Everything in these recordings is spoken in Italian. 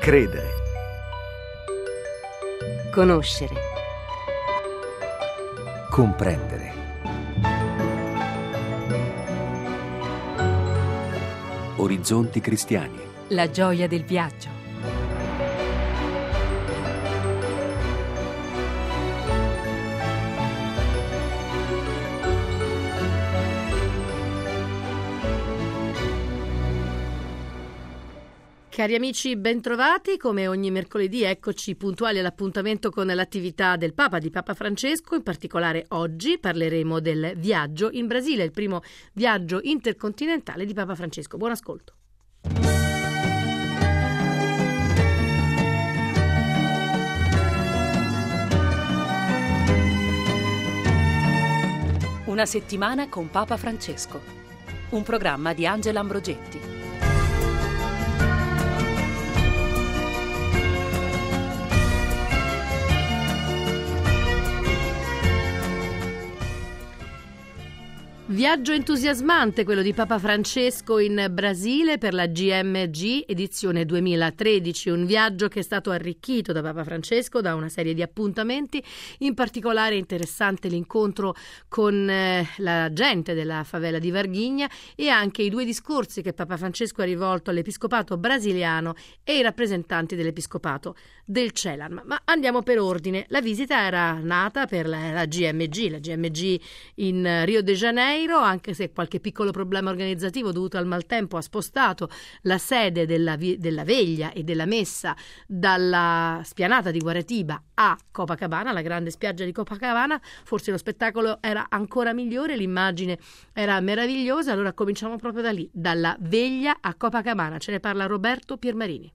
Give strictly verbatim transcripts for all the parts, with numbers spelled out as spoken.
Credere. Conoscere. Comprendere. Orizzonti cristiani. La gioia del viaggio. Cari amici, bentrovati. Come ogni mercoledì eccoci puntuali all'appuntamento con l'attività del Papa, di Papa Francesco. In particolare oggi parleremo del viaggio in Brasile, il primo viaggio intercontinentale di Papa Francesco. Buon ascolto. Una settimana con Papa Francesco. Un programma di Angela Ambrogetti. Viaggio entusiasmante quello di Papa Francesco in Brasile per la G M G edizione duemilatredici, un viaggio che è stato arricchito da Papa Francesco da una serie di appuntamenti, in particolare interessante l'incontro con eh, la gente della favela di Varginha e anche i due discorsi che Papa Francesco ha rivolto all'episcopato brasiliano e ai rappresentanti dell'episcopato del CELAM. Ma andiamo per ordine. La visita era nata per la, la G M G, la G M G in Rio de Janeiro, anche se qualche piccolo problema organizzativo dovuto al maltempo ha spostato la sede della, vi- della veglia e della messa dalla spianata di Guaratiba a Copacabana, la grande spiaggia di Copacabana. Forse lo spettacolo era ancora migliore, l'immagine era meravigliosa. Allora cominciamo proprio da lì, dalla veglia a Copacabana. Ce ne parla Roberto Piermarini.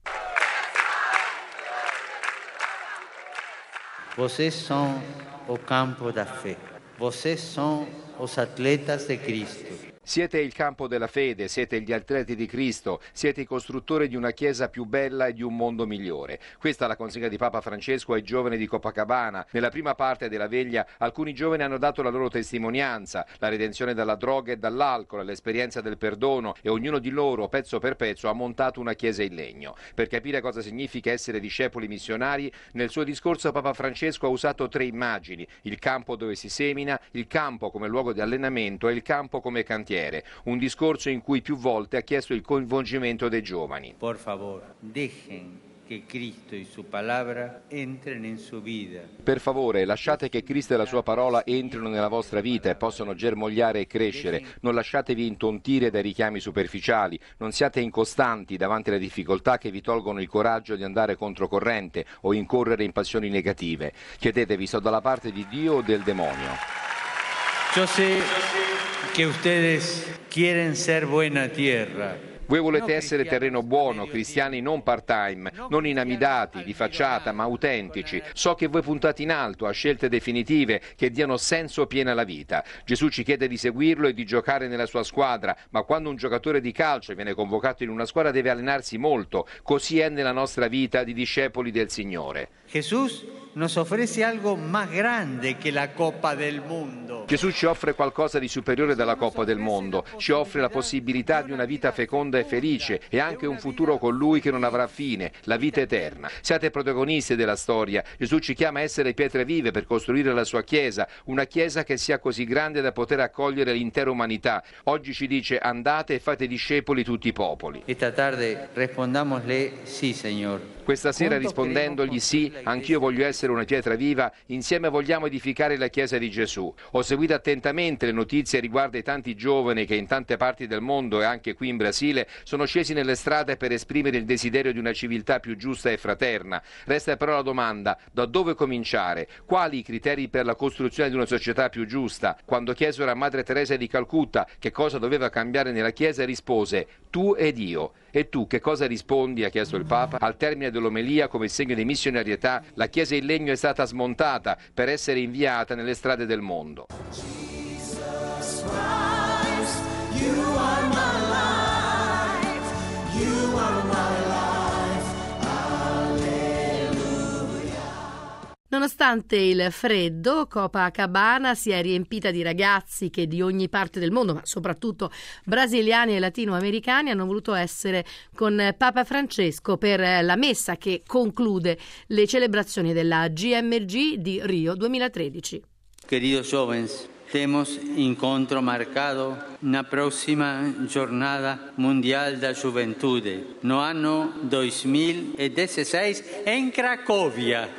Vocês são o campo da fé. Vocês são os atletas de Cristo. Siete il campo della fede, siete gli atleti di Cristo, siete i costruttori di una chiesa più bella e di un mondo migliore. Questa è la consegna di Papa Francesco ai giovani di Copacabana. Nella prima parte della veglia alcuni giovani hanno dato la loro testimonianza, la redenzione dalla droga e dall'alcol, l'esperienza del perdono, e ognuno di loro, pezzo per pezzo, ha montato una chiesa in legno. Per capire cosa significa essere discepoli missionari, nel suo discorso Papa Francesco ha usato tre immagini: il campo dove si semina, il campo come luogo di allenamento e il campo come cantiere. Un discorso in cui più volte ha chiesto il coinvolgimento dei giovani. Por favor, dejen che Cristo e sua parola entrino in sua vita. Per favore, lasciate che Cristo e la sua parola entrino nella vostra vita e possano germogliare e crescere. Non lasciatevi intontire dai richiami superficiali. Non siate incostanti davanti alle difficoltà che vi tolgono il coraggio di andare controcorrente o incorrere in passioni negative. Chiedetevi: sto dalla parte di Dio o del demonio? Yo sé que ustedes quieren ser buena tierra. Voi volete essere terreno buono, cristiani non part-time, non inamidati, di facciata, ma autentici. So che voi puntate in alto a scelte definitive che diano senso pieno alla vita. Gesù ci chiede di seguirlo e di giocare nella sua squadra, ma quando un giocatore di calcio viene convocato in una squadra deve allenarsi molto. Così è nella nostra vita di discepoli del Signore. Gesù nos ofrece algo más grande que la Copa del Mundo. Gesù ci offre qualcosa di superiore dalla Coppa del Mondo, ci offre la possibilità di una vita feconda e felice e anche un futuro con Lui che non avrà fine, la vita eterna. Siate protagonisti della storia. Gesù ci chiama a essere pietre vive per costruire la sua Chiesa, una Chiesa che sia così grande da poter accogliere l'intera umanità. Oggi ci dice: andate e fate discepoli tutti i popoli. Esta tarde respondamosle sì, Signor. Questa sera, rispondendogli sì, anch'io voglio essere una pietra viva, insieme vogliamo edificare la Chiesa di Gesù. Ho seguito attentamente le notizie riguardo ai tanti giovani che in tante parti del mondo e anche qui in Brasile sono scesi nelle strade per esprimere il desiderio di una civiltà più giusta e fraterna. Resta però la domanda: da dove cominciare? Quali i criteri per la costruzione di una società più giusta? Quando chiesero a Madre Teresa di Calcutta che cosa doveva cambiare nella Chiesa, rispose: tu ed io. E tu che cosa rispondi? Ha chiesto il Papa. Al termine dell'omelia, come segno di missionarietà, la Chiesa in legno è stata smontata per essere inviata nelle strade del mondo. Jesus Christ, you are my life, you are my life, alleluia. Nonostante il freddo, Copacabana si è riempita di ragazzi che di ogni parte del mondo, ma soprattutto brasiliani e latinoamericani, hanno voluto essere con Papa Francesco per la messa che conclude le celebrazioni della G M G di Rio duemilatredici. Queridos jóvenes, temos encontro marcado na próxima Jornada Mundial da Juventude, no ano dois mil e dezesseis em Cracovia.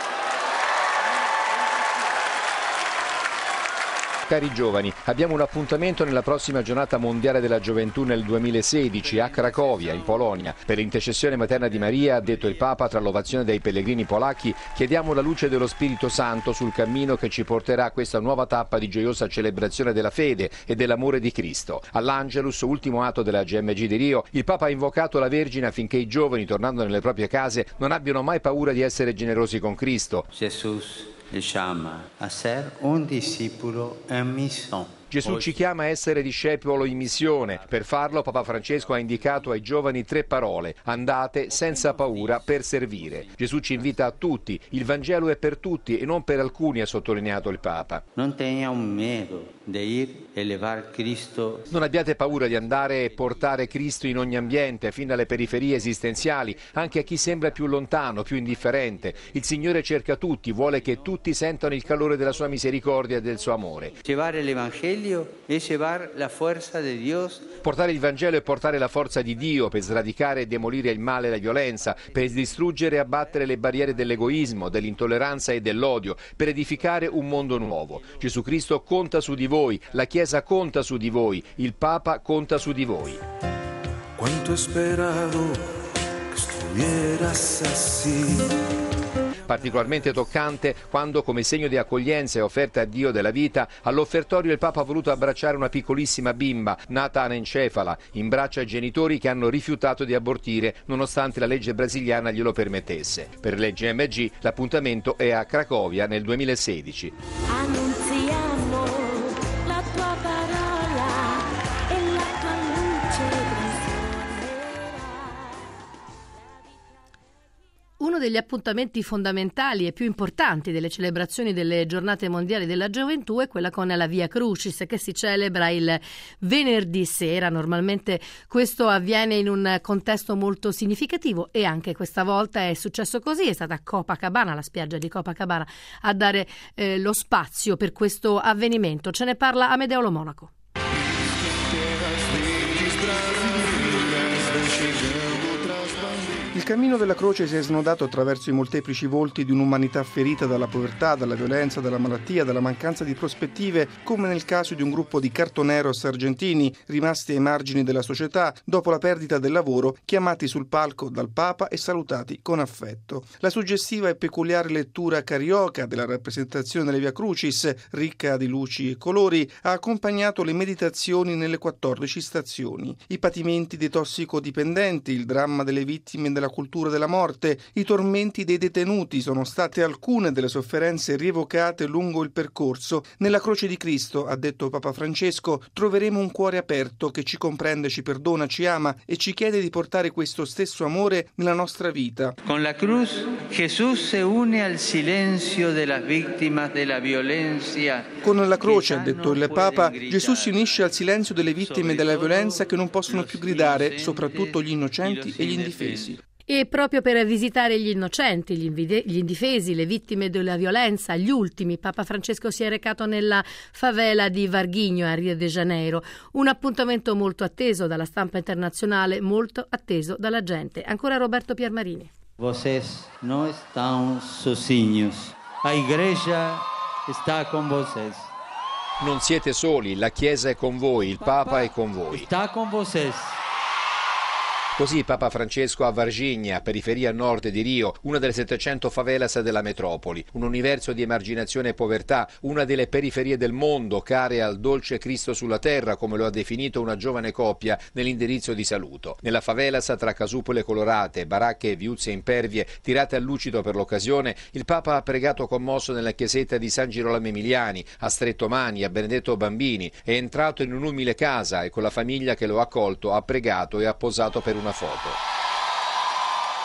Cari giovani, abbiamo un appuntamento nella prossima giornata mondiale della gioventù nel duemilasedici a Cracovia, in Polonia. Per l'intercessione materna di Maria, ha detto il Papa, tra l'ovazione dei pellegrini polacchi, chiediamo la luce dello Spirito Santo sul cammino che ci porterà a questa nuova tappa di gioiosa celebrazione della fede e dell'amore di Cristo. All'Angelus, ultimo atto della G M G di Rio, il Papa ha invocato la Vergine affinché i giovani, tornando nelle proprie case, non abbiano mai paura di essere generosi con Cristo. Jesus le chiama a ser un discepolo en misión. Gesù ci chiama a essere discepolo in missione. Per farlo Papa Francesco ha indicato ai giovani tre parole: andate senza paura per servire. Gesù ci invita a tutti, il Vangelo è per tutti e non per alcuni, ha sottolineato il Papa. Non tengan miedo di ir e levar Cristo. Non abbiate paura di andare e portare Cristo in ogni ambiente, fino alle periferie esistenziali, anche a chi sembra più lontano, più indifferente. Il Signore cerca tutti, vuole che tutti sentano il calore della sua misericordia e del suo amore. Llevar el Evangelio e llevar la fuerza de Dios. Portare il Vangelo e portare la forza di Dio per sradicare e demolire il male e la violenza, per distruggere e abbattere le barriere dell'egoismo, dell'intolleranza e dell'odio, per edificare un mondo nuovo. Gesù Cristo conta su di voi, la Chiesa conta su di voi, il Papa conta su di voi. Quanto he esperado que estuvieras así. Particolarmente toccante quando, come segno di accoglienza e offerta a Dio della vita, all'offertorio il Papa ha voluto abbracciare una piccolissima bimba nata anencefala, in braccio ai genitori che hanno rifiutato di abortire nonostante la legge brasiliana glielo permettesse. Per le G M G l'appuntamento è a Cracovia nel duemilasedici. Annunziamo la tua parola e la tua luce Uno degli appuntamenti fondamentali e più importanti delle celebrazioni delle giornate mondiali della gioventù è quella con la Via Crucis, che si celebra il venerdì sera. Normalmente questo avviene in un contesto molto significativo e anche questa volta è successo così. È stata Copacabana, la spiaggia di Copacabana, a dare eh, lo spazio per questo avvenimento. Ce ne parla Amedeo Lo Monaco. Il cammino della croce si è snodato attraverso i molteplici volti di un'umanità ferita dalla povertà, dalla violenza, dalla malattia, dalla mancanza di prospettive, come nel caso di un gruppo di cartoneros argentini rimasti ai margini della società dopo la perdita del lavoro, chiamati sul palco dal Papa e salutati con affetto. La suggestiva e peculiare lettura carioca della rappresentazione delle Via Crucis, ricca di luci e colori, ha accompagnato le meditazioni nelle quattordici stazioni. I patimenti dei tossicodipendenti, il dramma delle vittime della cultura della morte, i tormenti dei detenuti sono state alcune delle sofferenze rievocate lungo il percorso. Nella croce di Cristo, ha detto Papa Francesco, troveremo un cuore aperto che ci comprende, ci perdona, ci ama e ci chiede di portare questo stesso amore nella nostra vita. Con la cruz Jesús se une al silenzio delle vittime della violenza. Con la croce, ha detto il Papa, Gesù si unisce al silenzio delle vittime della violenza che non possono più gridare, soprattutto gli innocenti e gli indifesi. E proprio per visitare gli innocenti, gli, invide- gli indifesi, le vittime della violenza, gli ultimi, Papa Francesco si è recato nella favela di Varguinho a Rio de Janeiro. Un appuntamento molto atteso dalla stampa internazionale, molto atteso dalla gente. Ancora Roberto Piermarini. Vocês não estão sozinhos. A igreja está con vocês. Non siete soli, la Chiesa è con voi, il Papa è con voi. Está con vocês. Così Papa Francesco a Varginha, periferia nord di Rio, una delle settecento favelas della metropoli, un universo di emarginazione e povertà, una delle periferie del mondo, care al dolce Cristo sulla terra, come lo ha definito una giovane coppia nell'indirizzo di saluto. Nella favelas, tra casupole colorate, baracche e viuzze impervie tirate a lucido per l'occasione, il Papa ha pregato commosso nella chiesetta di San Girolamo Emiliani, ha stretto mani a Benedetto Bambini, è entrato in un'umile casa e con la famiglia che lo ha accolto ha pregato e ha posato per un una foto.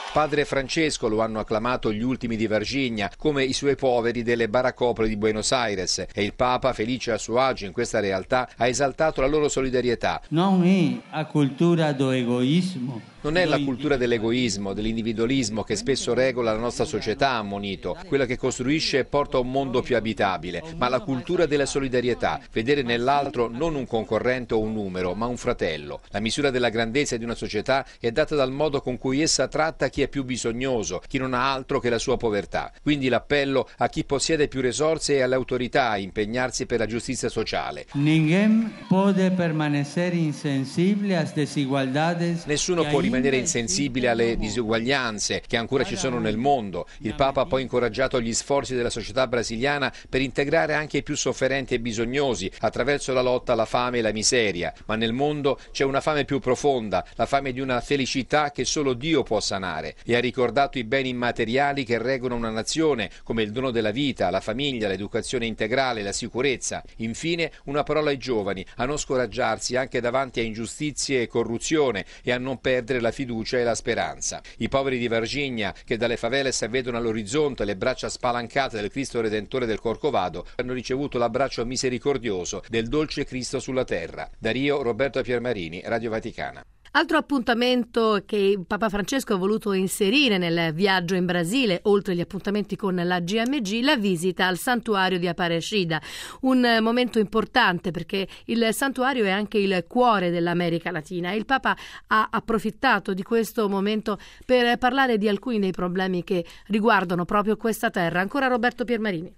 Padre Francesco lo hanno acclamato gli ultimi di Varginha, come i suoi poveri delle baraccopole di Buenos Aires, e il Papa, felice a suo agio in questa realtà, ha esaltato la loro solidarietà. Non è a cultura do egoismo. Non è la cultura dell'egoismo, dell'individualismo che spesso regola la nostra società, ha ammonito, quella che costruisce e porta a un mondo più abitabile, ma la cultura della solidarietà, vedere nell'altro non un concorrente o un numero, ma un fratello. La misura della grandezza di una società è data dal modo con cui essa tratta chi è più bisognoso, chi non ha altro che la sua povertà. Quindi l'appello a chi possiede più risorse e alle autorità a impegnarsi per la giustizia sociale. Ninguém può permanere insensibile a desigualdades. Nessuno può rimanere insensibile alle disuguaglianze che ancora ci sono nel mondo. Il Papa ha poi incoraggiato gli sforzi della società brasiliana per integrare anche i più sofferenti e bisognosi attraverso la lotta alla fame e la miseria. Ma nel mondo c'è una fame più profonda, la fame di una felicità che solo Dio può sanare, e ha ricordato i beni immateriali che reggono una nazione, come il dono della vita, la famiglia, l'educazione integrale, la sicurezza. Infine una parola ai giovani, a non scoraggiarsi anche davanti a ingiustizie e corruzione e a non perdere la fiducia e la speranza. I poveri di Varginha, che dalle favelas vedono all'orizzonte le braccia spalancate del Cristo Redentore del Corcovado, hanno ricevuto l'abbraccio misericordioso del dolce Cristo sulla terra. Da Rio, Roberto Piermarini, Radio Vaticana. Altro appuntamento che Papa Francesco ha voluto inserire nel viaggio in Brasile, oltre agli appuntamenti con la G M G, la visita al santuario di Aparecida. Un momento importante perché il santuario è anche il cuore dell'America Latina. Il Papa ha approfittato di questo momento per parlare di alcuni dei problemi che riguardano proprio questa terra. Ancora Roberto Piermarini.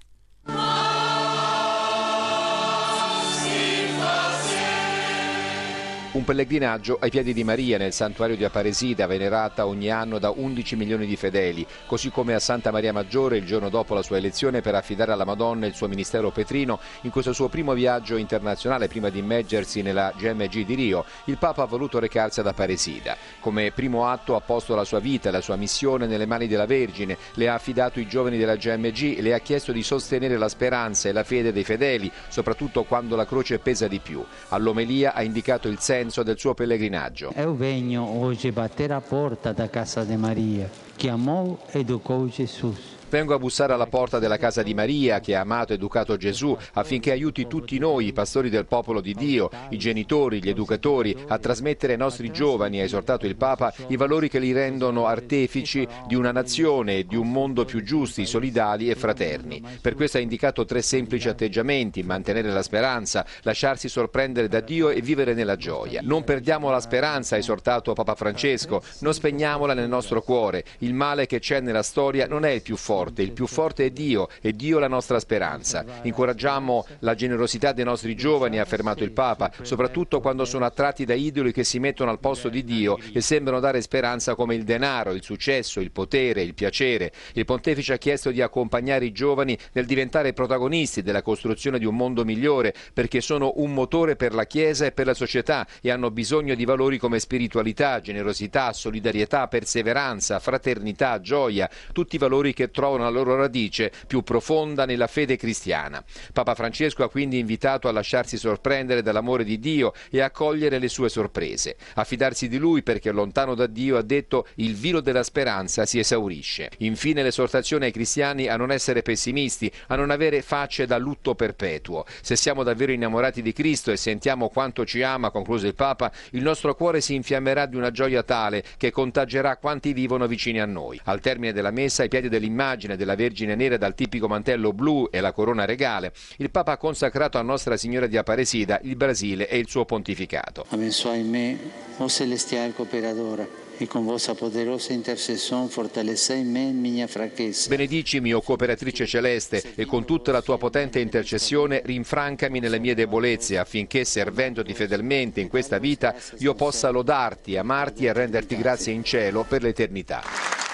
Un pellegrinaggio ai piedi di Maria nel santuario di Aparecida, venerata ogni anno da undici milioni di fedeli, così come a Santa Maria Maggiore il giorno dopo la sua elezione per affidare alla Madonna il suo ministero petrino. In questo suo primo viaggio internazionale, prima di immergersi nella G M G di Rio, il Papa ha voluto recarsi ad Aparecida. Come primo atto ha posto la sua vita e la sua missione nelle mani della Vergine, le ha affidato i giovani della G M G, le ha chiesto di sostenere la speranza e la fede dei fedeli, soprattutto quando la croce pesa di più. All'omelia ha indicato il senso del suo pellegrinaggio. Eu venho oggi battere a porta da casa di Maria, che amò e educò Gesù. Vengo a bussare alla porta della casa di Maria, che ha amato ed educato Gesù, affinché aiuti tutti noi, i pastori del popolo di Dio, i genitori, gli educatori, a trasmettere ai nostri giovani, ha esortato il Papa, i valori che li rendono artefici di una nazione e di un mondo più giusti, solidali e fraterni. Per questo ha indicato tre semplici atteggiamenti: mantenere la speranza, lasciarsi sorprendere da Dio e vivere nella gioia. Non perdiamo la speranza, ha esortato Papa Francesco, non spegniamola nel nostro cuore. Il male che c'è nella storia non è il più forte. Il più forte è Dio, e Dio la nostra speranza. Incoraggiamo la generosità dei nostri giovani, ha affermato il Papa, soprattutto quando sono attratti da idoli che si mettono al posto di Dio e sembrano dare speranza come il denaro, il successo, il potere, il piacere. Il Pontefice ha chiesto di accompagnare i giovani nel diventare protagonisti della costruzione di un mondo migliore, perché sono un motore per la Chiesa e per la società e hanno bisogno di valori come spiritualità, generosità, solidarietà, perseveranza, fraternità, gioia, tutti valori che trovano la loro radice più profonda nella fede cristiana. Papa Francesco ha quindi invitato a lasciarsi sorprendere dall'amore di Dio e a cogliere le sue sorprese, a fidarsi di Lui, perché lontano da Dio, ha detto, il vino della speranza si esaurisce. Infine l'esortazione ai cristiani a non essere pessimisti, a non avere facce da lutto perpetuo. Se siamo davvero innamorati di Cristo e sentiamo quanto ci ama, concluse il Papa, il nostro cuore si infiammerà di una gioia tale che contagerà quanti vivono vicini a noi. Al termine della messa, ai piedi dell'immagine della Vergine nera dal tipico mantello blu e la corona regale, il Papa ha consacrato a Nostra Signora di Aparecida il Brasile e il suo pontificato. Abençoai me, o celestial cooperadora, e con vostra poderosa intercessione fortalecei me in mia fraquezza. Benedicimi, o cooperatrice celeste, e con tutta la tua potente intercessione rinfrancami nelle mie debolezze, affinché, servendoti fedelmente in questa vita, io possa lodarti, amarti e renderti grazie in cielo per l'eternità.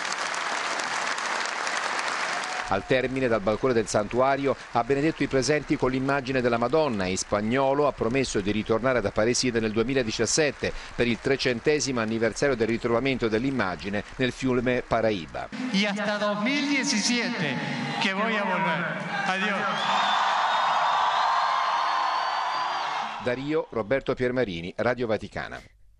Al termine, dal balcone del santuario, ha benedetto i presenti con l'immagine della Madonna e in spagnolo ha promesso di ritornare ad Aparecida nel duemiladiciassette per il trecentesimo anniversario del ritrovamento dell'immagine nel fiume Paraíba. Y hasta duemiladiciassette che voy a volver. Adiós. Da Rio, Roberto Piermarini, Radio Vaticana.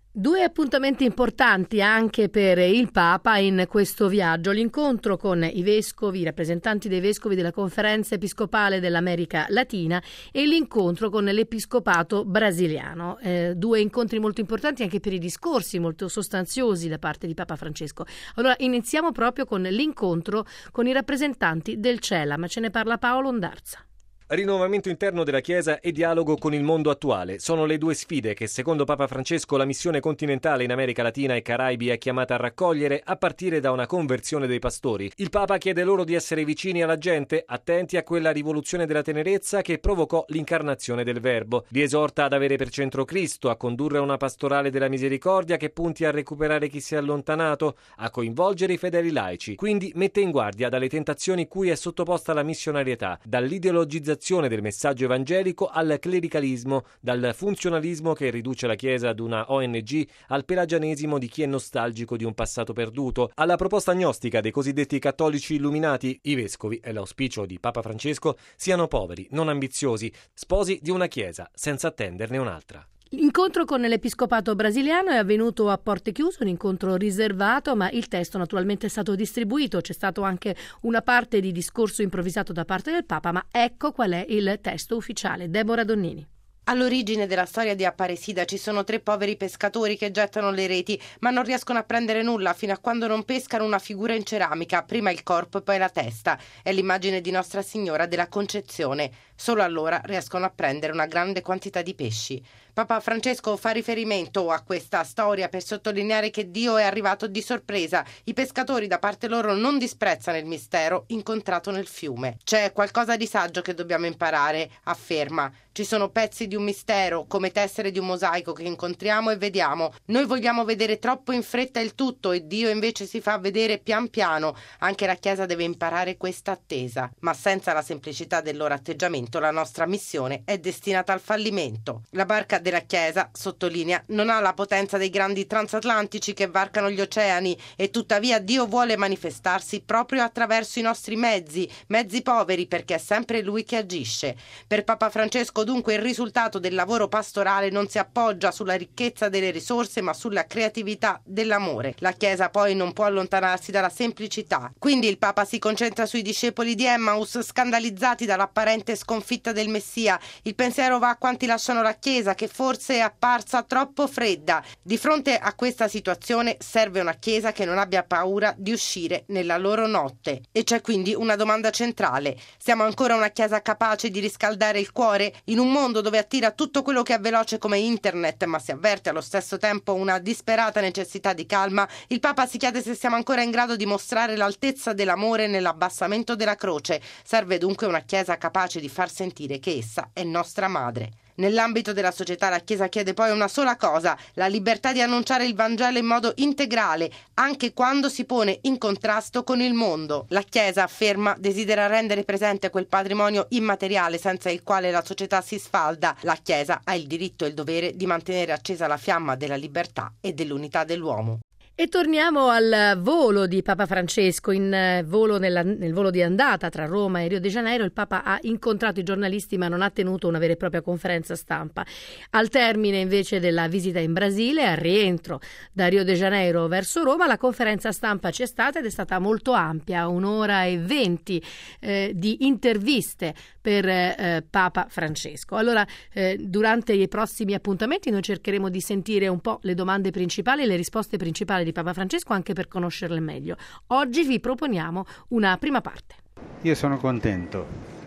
Due appuntamenti importanti anche per il Papa in questo viaggio: l'incontro con i vescovi, i rappresentanti dei vescovi della Conferenza Episcopale dell'America Latina, e l'incontro con l'Episcopato brasiliano. Eh, due incontri molto importanti anche per i discorsi molto sostanziosi da parte di Papa Francesco. Allora iniziamo proprio con l'incontro con i rappresentanti del CELAM. Ce ne parla Paolo Ondarza. Rinnovamento interno della Chiesa e dialogo con il mondo attuale sono le due sfide che, secondo Papa Francesco, la missione continentale in America Latina e Caraibi è chiamata a raccogliere, a partire da una conversione dei pastori. Il Papa chiede loro di essere vicini alla gente, attenti a quella rivoluzione della tenerezza che provocò l'incarnazione del Verbo. Li esorta ad avere per centro Cristo, a condurre una pastorale della misericordia che punti a recuperare chi si è allontanato, a coinvolgere i fedeli laici. Quindi mette in guardia dalle tentazioni cui è sottoposta la missionarietà, dall'ideologizzazione del messaggio evangelico al clericalismo, dal funzionalismo che riduce la Chiesa ad una O N G al pelagianesimo di chi è nostalgico di un passato perduto, alla proposta gnostica dei cosiddetti cattolici illuminati. I vescovi, è l'auspicio di Papa Francesco, siano poveri, non ambiziosi, sposi di una Chiesa senza attenderne un'altra. L'incontro con l'Episcopato brasiliano è avvenuto a porte chiuse, un incontro riservato, ma il testo naturalmente è stato distribuito. C'è stato anche una parte di discorso improvvisato da parte del Papa, ma ecco qual è il testo ufficiale. Deborah Donnini. All'origine della storia di Aparecida ci sono tre poveri pescatori che gettano le reti, ma non riescono a prendere nulla fino a quando non pescano una figura in ceramica, prima il corpo e poi la testa. È l'immagine di Nostra Signora della Concezione. Solo allora riescono a prendere una grande quantità di pesci. Papa Francesco fa riferimento a questa storia per sottolineare che Dio è arrivato di sorpresa. I pescatori da parte loro non disprezzano il mistero incontrato nel fiume. C'è qualcosa di saggio che dobbiamo imparare, afferma. Ci sono pezzi di un mistero, come tessere di un mosaico che incontriamo e vediamo. Noi vogliamo vedere troppo in fretta il tutto e Dio invece si fa vedere pian piano. Anche la Chiesa deve imparare questa attesa. Ma senza la semplicità del loro atteggiamento la nostra missione è destinata al fallimento. La barca della Chiesa, sottolinea, non ha la potenza dei grandi transatlantici che varcano gli oceani e tuttavia Dio vuole manifestarsi proprio attraverso i nostri mezzi, mezzi poveri, perché è sempre Lui che agisce. Per Papa Francesco dunque il risultato del lavoro pastorale non si appoggia sulla ricchezza delle risorse ma sulla creatività dell'amore. La Chiesa poi non può allontanarsi dalla semplicità. Quindi il Papa si concentra sui discepoli di Emmaus scandalizzati dall'apparente sconfitta del Messia. Il pensiero va a quanti lasciano la Chiesa che forse è apparsa troppo fredda. Di fronte a questa situazione serve una Chiesa che non abbia paura di uscire nella loro notte. E c'è quindi una domanda centrale. Siamo ancora una Chiesa capace di riscaldare il cuore? In un mondo dove attira tutto quello che è veloce come internet, ma si avverte allo stesso tempo una disperata necessità di calma, il Papa si chiede se siamo ancora in grado di mostrare l'altezza dell'amore nell'abbassamento della croce. Serve dunque una Chiesa capace di far sentire che essa è nostra madre. Nell'ambito della società la Chiesa chiede poi una sola cosa: la libertà di annunciare il Vangelo in modo integrale, anche quando si pone in contrasto con il mondo. La Chiesa, afferma, desidera rendere presente quel patrimonio immateriale senza il quale la società si sfalda. La Chiesa ha il diritto e il dovere di mantenere accesa la fiamma della libertà e dell'unità dell'uomo. E torniamo al volo di Papa Francesco. In volo nella, nel volo di andata tra Roma e Rio de Janeiro il Papa ha incontrato i giornalisti ma non ha tenuto una vera e propria conferenza stampa. Al termine invece della visita in Brasile, al rientro da Rio de Janeiro verso Roma, la conferenza stampa c'è stata ed è stata molto ampia, un'ora e venti eh, di interviste per eh, Papa Francesco. Allora, eh, durante i prossimi appuntamenti noi cercheremo di sentire un po' le domande principali e le risposte principali di Papa Francesco, anche per conoscerle meglio. Oggi vi proponiamo una prima parte. Io sono contento,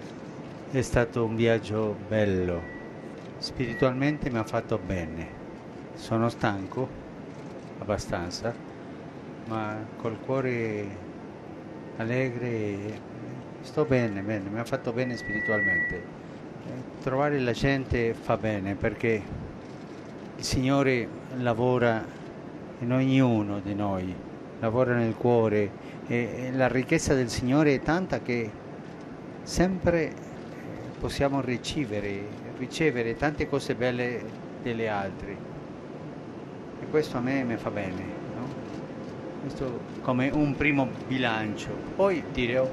è stato un viaggio bello, spiritualmente mi ha fatto bene. Sono stanco, abbastanza, ma col cuore allegre, sto bene, bene, mi ha fatto bene spiritualmente. Trovare la gente fa bene perché il Signore lavora in ognuno di noi, lavora nel cuore e la ricchezza del Signore è tanta che sempre possiamo ricevere, ricevere tante cose belle delle altre e questo a me mi fa bene, no? Questo come un primo bilancio. Poi dirò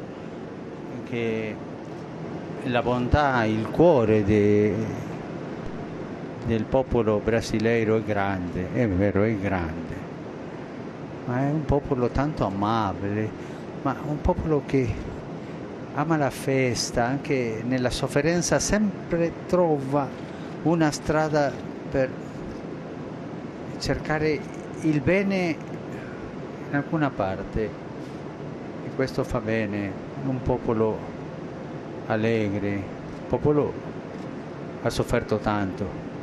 che la bontà, il cuore de, del popolo brasileiro è grande, è vero, è grande, ma è un popolo tanto amabile, ma un popolo che ama la festa, anche nella sofferenza sempre trova una strada per cercare il bene in alcuna parte, e questo fa bene. Un popolo allegre, un popolo ha sofferto tanto.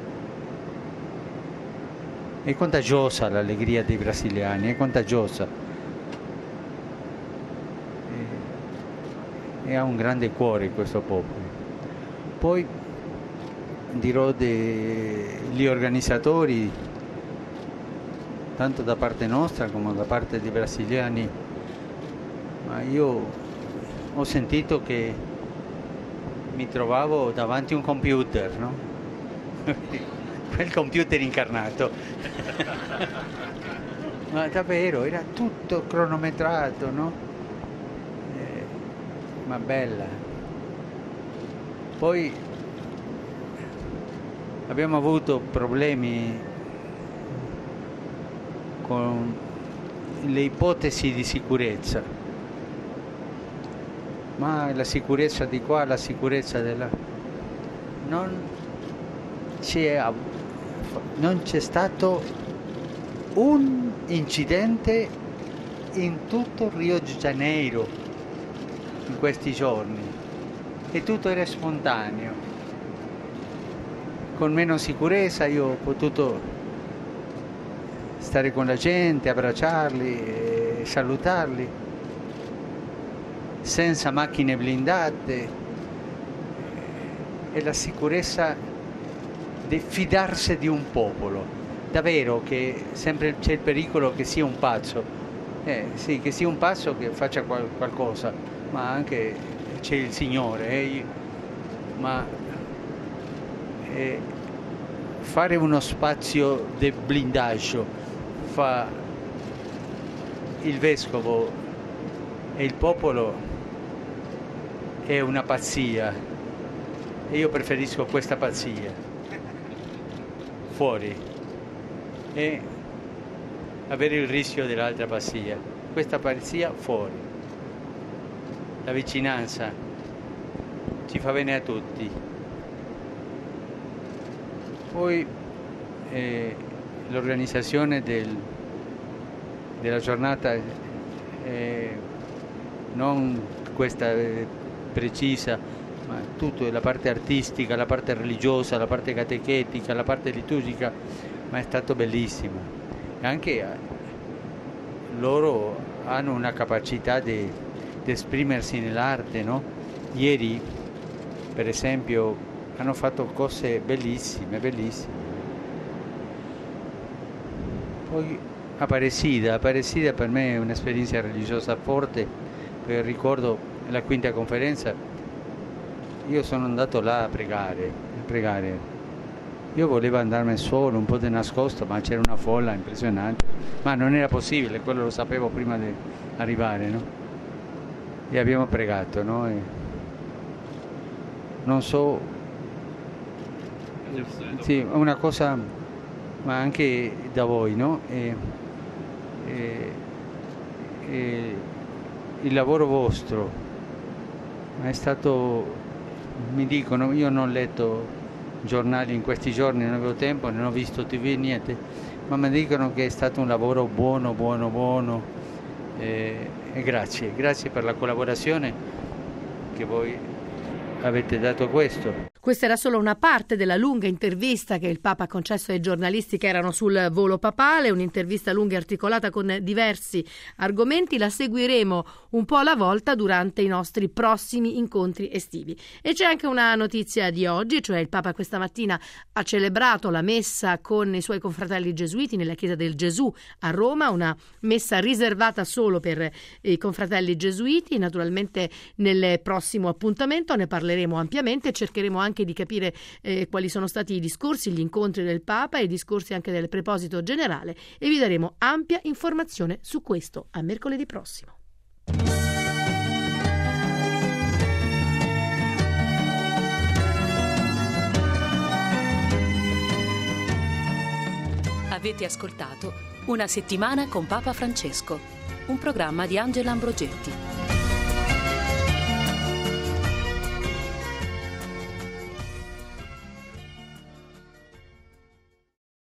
È contagiosa l'allegria dei brasiliani, è contagiosa. E, e ha un grande cuore questo popolo. Poi dirò degli organizzatori, tanto da parte nostra come da parte dei brasiliani, ma io ho sentito che mi trovavo davanti a un computer, no? Quel computer incarnato. Ma davvero, era tutto cronometrato, no? Eh, ma bella. Poi abbiamo avuto problemi con le ipotesi di sicurezza. Ma la sicurezza di qua, la sicurezza di là. Non c'è, non c'è stato un incidente in tutto Rio de Janeiro in questi giorni. E tutto era spontaneo. Con meno sicurezza io ho potuto stare con la gente, abbracciarli e salutarli, senza macchine blindate, e la sicurezza di fidarsi di un popolo. Davvero che sempre c'è il pericolo che sia un pazzo, eh, sì, che sia un pazzo che faccia qual- qualcosa, ma anche c'è il Signore, eh, ma eh, fare uno spazio di blindaggio fa il vescovo e il popolo è una pazzia, e io preferisco questa pazzia fuori e avere il rischio dell'altra pazzia. Questa pazzia fuori. La vicinanza ci fa bene a tutti. Poi eh, l'organizzazione del, della giornata, eh, non questa eh, precisa, ma tutto, la parte artistica, la parte religiosa, la parte catechetica, la parte liturgica, ma è stato bellissimo. E anche eh, loro hanno una capacità di esprimersi nell'arte, no? Ieri, per esempio, hanno fatto cose bellissime, bellissime. Poi Aparecida, Aparecida per me è un'esperienza religiosa forte, perché ricordo la quinta conferenza, io sono andato là a pregare, a pregare. Io volevo andarmene solo, un po' di nascosto, ma c'era una folla impressionante, ma non era possibile, quello lo sapevo prima di arrivare, no? E abbiamo pregato, no? E non so, sì, una cosa, ma anche da voi, no? E, e, e il lavoro vostro è stato, mi dicono, io non ho letto giornali in questi giorni, non avevo tempo, non ho visto tivù, niente, ma mi dicono che è stato un lavoro buono, buono, buono, e, e grazie, grazie per la collaborazione che voi avete dato a questo. Questa era solo una parte della lunga intervista che il Papa ha concesso ai giornalisti che erano sul volo papale, un'intervista lunga e articolata con diversi argomenti. La seguiremo un po' alla volta durante i nostri prossimi incontri estivi. E c'è anche una notizia di oggi, cioè il Papa questa mattina ha celebrato la messa con i suoi confratelli gesuiti nella chiesa del Gesù a Roma, una messa riservata solo per i confratelli gesuiti. Naturalmente nel prossimo appuntamento ne parleremo ampiamente e cercheremo anche di capire eh, quali sono stati i discorsi, gli incontri del Papa e i discorsi anche del preposito generale, e vi daremo ampia informazione su questo a mercoledì prossimo. Avete ascoltato Una settimana con Papa Francesco, un programma di Angela Ambrogetti.